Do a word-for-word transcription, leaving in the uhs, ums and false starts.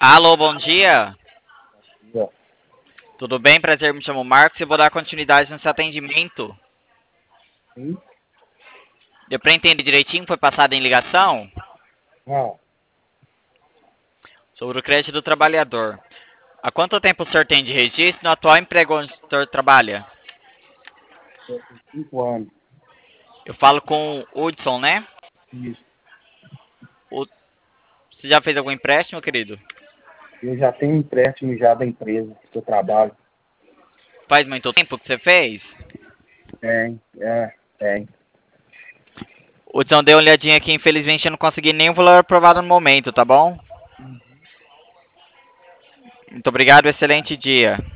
Alô, bom dia. Ó, Tudo bem? Prazer, me chamo Marcos e vou dar continuidade nesse atendimento. sim? Deu para entender direitinho? Foi passado em ligação? Não, Sobre o crédito do trabalhador. Há quanto tempo o senhor tem de registro no atual emprego onde o senhor trabalha? eu tenho cinco anos. Eu falo com o Hudson, né? Isso. O- Você já fez algum empréstimo, querido? Eu já tenho empréstimo já da empresa que eu trabalho. Faz muito tempo que você fez? Tem, é, tem. O Hudson deu uma olhadinha aqui, infelizmente eu não consegui nenhum valor aprovado no momento, tá bom? Muito obrigado, excelente dia.